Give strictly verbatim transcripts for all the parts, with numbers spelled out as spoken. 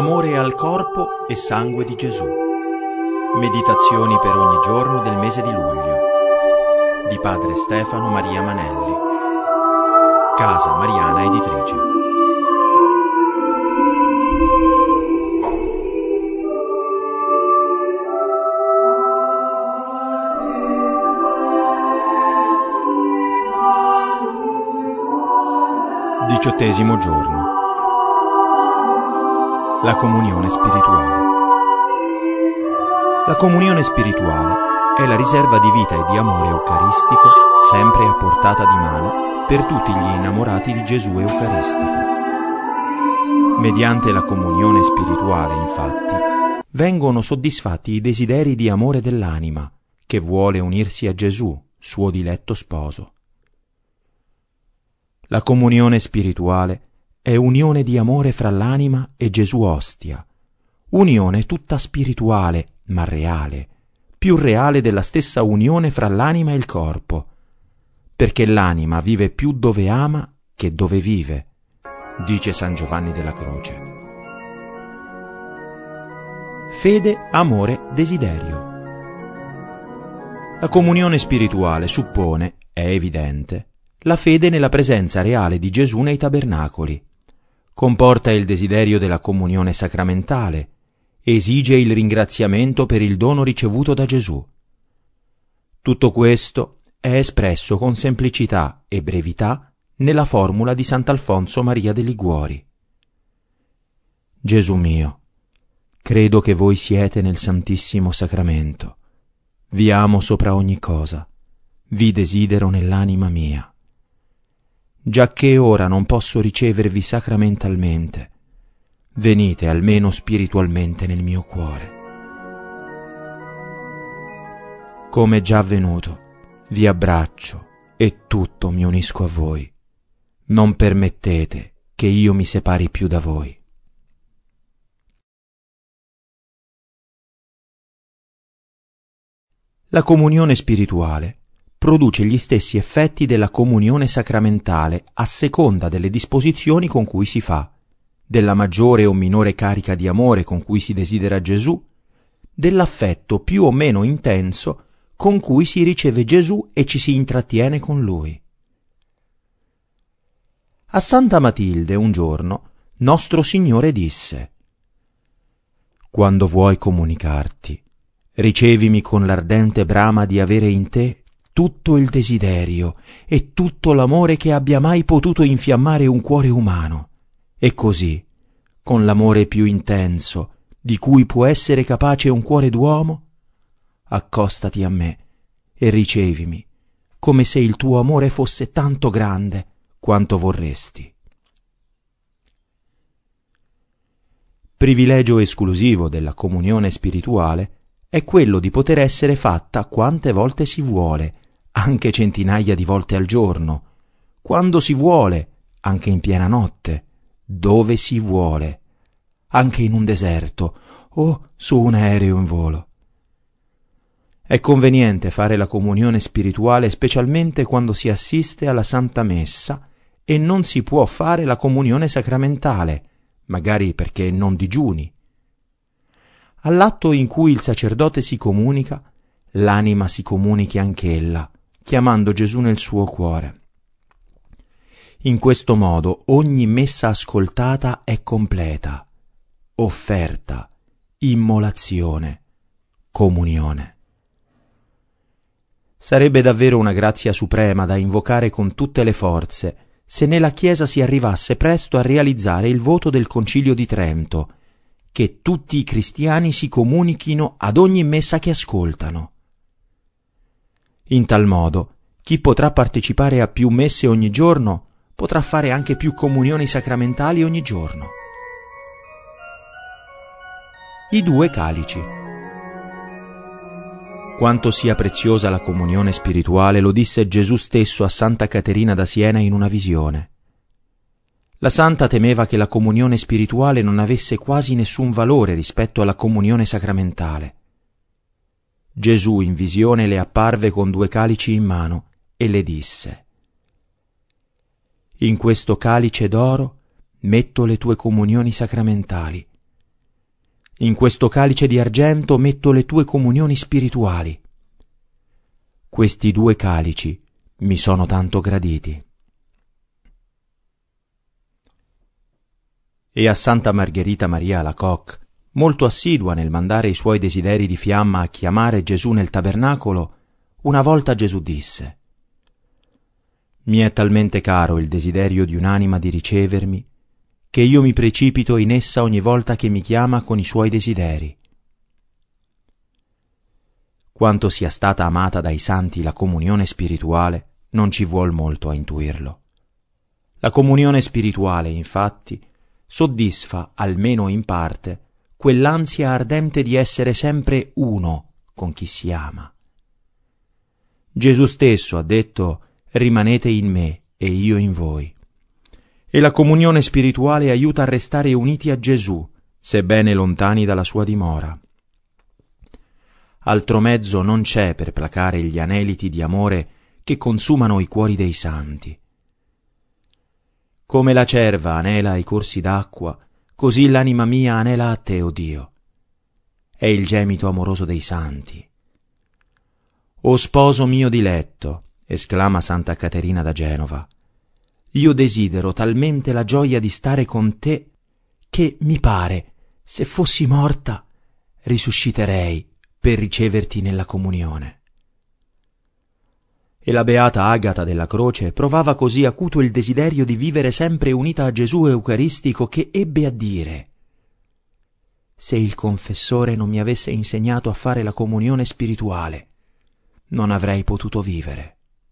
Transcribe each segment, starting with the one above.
amore al corpo e sangue di Gesù. Meditazioni per ogni giorno del mese di luglio. Di padre Stefano Maria Manelli. Casa Mariana Editrice. Diciottesimo giorno. La comunione spirituale. La comunione spirituale è la riserva di vita e di amore eucaristico sempre a portata di mano per tutti gli innamorati di Gesù Eucaristico. Mediante la comunione spirituale, infatti, vengono soddisfatti i desideri di amore dell'anima che vuole unirsi a Gesù, suo diletto sposo. La comunione spirituale è unione di amore fra l'anima e Gesù ostia, unione tutta spirituale, ma reale, più reale della stessa unione fra l'anima e il corpo, perché l'anima vive più dove ama che dove vive, dice San Giovanni della Croce. Fede, amore, desiderio. La comunione spirituale suppone, è evidente, la fede nella presenza reale di Gesù nei tabernacoli, comporta il desiderio della comunione sacramentale, esige il ringraziamento per il dono ricevuto da Gesù. Tutto questo è espresso con semplicità e brevità nella formula di Sant'Alfonso Maria de Liguori. Gesù mio, credo che voi siete nel Santissimo Sacramento. Vi amo sopra ogni cosa, vi desidero nell'anima mia. Giacché ora non posso ricevervi sacramentalmente, venite almeno spiritualmente nel mio cuore. Come già avvenuto, vi abbraccio e tutto mi unisco a voi. Non permettete che io mi separi più da voi. La comunione spirituale produce gli stessi effetti della comunione sacramentale a seconda delle disposizioni con cui si fa, della maggiore o minore carica di amore con cui si desidera Gesù, dell'affetto più o meno intenso con cui si riceve Gesù e ci si intrattiene con Lui. A Santa Matilde un giorno nostro Signore disse: «Quando vuoi comunicarti, ricevimi con l'ardente brama di avere in te tutto il desiderio e tutto l'amore che abbia mai potuto infiammare un cuore umano, e così, con l'amore più intenso di cui può essere capace un cuore d'uomo, accostati a me e ricevimi come se il tuo amore fosse tanto grande quanto vorresti». Privilegio esclusivo della comunione spirituale è quello di poter essere fatta quante volte si vuole, anche centinaia di volte al giorno, quando si vuole, anche in piena notte, dove si vuole, anche in un deserto o su un aereo in volo. È conveniente fare la comunione spirituale specialmente quando si assiste alla Santa Messa e non si può fare la comunione sacramentale, magari perché non digiuni. All'atto in cui il sacerdote si comunica, l'anima si comunichi anch'ella, chiamando Gesù nel suo cuore. In questo modo ogni messa ascoltata è completa, offerta, immolazione, comunione. Sarebbe davvero una grazia suprema da invocare con tutte le forze se nella Chiesa si arrivasse presto a realizzare il voto del Concilio di Trento, che tutti i cristiani si comunichino ad ogni messa che ascoltano. In tal modo, chi potrà partecipare a più messe ogni giorno potrà fare anche più comunioni sacramentali ogni giorno. I due calici. Quanto sia preziosa la comunione spirituale lo disse Gesù stesso a Santa Caterina da Siena in una visione. La santa temeva che la comunione spirituale non avesse quasi nessun valore rispetto alla comunione sacramentale. Gesù in visione le apparve con due calici in mano e le disse: «In questo calice d'oro metto le tue comunioni sacramentali, In questo calice di argento metto le tue comunioni spirituali. Questi due calici mi sono tanto graditi. E a Santa Margherita Maria Alacoque, molto assidua nel mandare i suoi desideri di fiamma a chiamare Gesù nel tabernacolo, una volta Gesù disse: «Mi è talmente caro il desiderio di un'anima di ricevermi, che io mi precipito in essa ogni volta che mi chiama con i suoi desideri». Quanto sia stata amata dai santi la comunione spirituale, non ci vuol molto a intuirlo. La comunione spirituale, infatti, soddisfa, almeno in parte, quell'ansia ardente di essere sempre uno con chi si ama. Gesù stesso ha detto: «Rimanete in me e io in voi». E la comunione spirituale aiuta a restare uniti a Gesù, sebbene lontani dalla sua dimora. Altro mezzo non c'è per placare gli aneliti di amore che consumano i cuori dei santi. Come la cerva anela ai corsi d'acqua, così l'anima mia anela a te, o Dio. È il gemito amoroso dei santi. «O sposo mio diletto», esclama Santa Caterina da Genova, «io desidero talmente la gioia di stare con te che mi pare, se fossi morta, risusciterei per riceverti nella comunione». E la beata Agata della Croce provava così acuto il desiderio di vivere sempre unita a Gesù Eucaristico che ebbe a dire: «Se il confessore non mi avesse insegnato a fare la comunione spirituale, non avrei potuto vivere».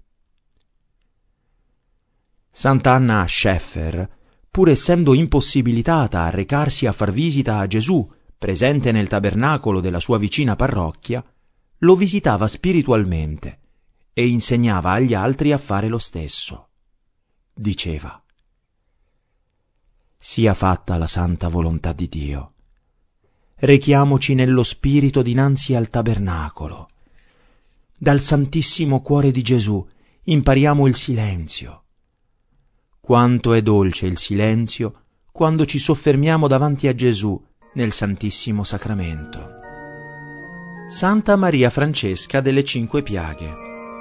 Sant'Anna Scheffer, pur essendo impossibilitata a recarsi a far visita a Gesù, presente nel tabernacolo della sua vicina parrocchia, lo visitava spiritualmente e insegnava agli altri a fare lo stesso. Diceva: «Sia fatta la santa volontà di Dio. Rechiamoci nello spirito dinanzi al tabernacolo. Dal Santissimo Cuore di Gesù impariamo il silenzio. Quanto è dolce il silenzio quando ci soffermiamo davanti a Gesù nel Santissimo Sacramento». Santa Maria Francesca delle Cinque Piaghe.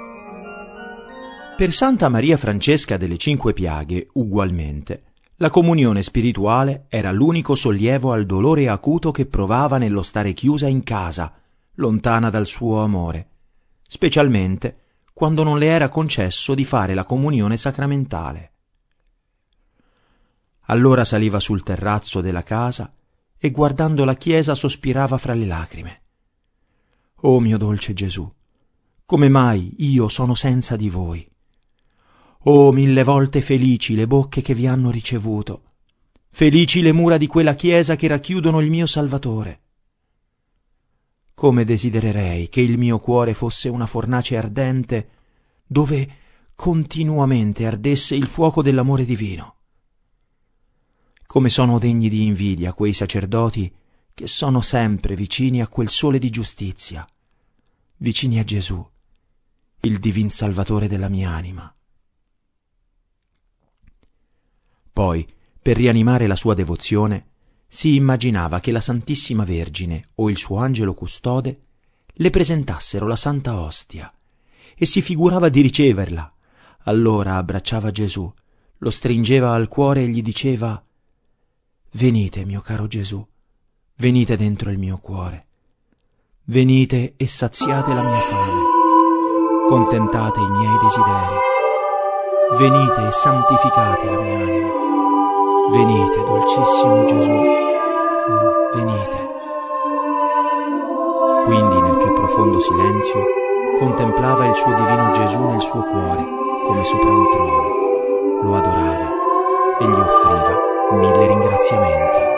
Per Santa Maria Francesca delle Cinque Piaghe, ugualmente, la comunione spirituale era l'unico sollievo al dolore acuto che provava nello stare chiusa in casa, lontana dal suo amore, specialmente quando non le era concesso di fare la comunione sacramentale. Allora saliva sul terrazzo della casa e guardando la chiesa sospirava fra le lacrime: «Oh mio dolce Gesù, come mai io sono senza di voi? Oh, mille volte felici le bocche che vi hanno ricevuto, felici le mura di quella chiesa che racchiudono il mio Salvatore. Come desidererei che il mio cuore fosse una fornace ardente dove continuamente ardesse il fuoco dell'amore divino. Come sono degni di invidia quei sacerdoti che sono sempre vicini a quel sole di giustizia, vicini a Gesù, il divin Salvatore della mia anima». Poi, per rianimare la sua devozione, si immaginava che la Santissima Vergine o il suo angelo custode le presentassero la Santa Ostia e si figurava di riceverla. Allora abbracciava Gesù, lo stringeva al cuore e gli diceva: «Venite, mio caro Gesù, venite dentro il mio cuore, venite e saziate la mia fame, contentate i miei desideri, venite e santificate la mia anima. Venite, dolcissimo Gesù, oh, venite». Quindi nel più profondo silenzio contemplava il suo divino Gesù nel suo cuore come sopra un trono, lo adorava e gli offriva mille ringraziamenti.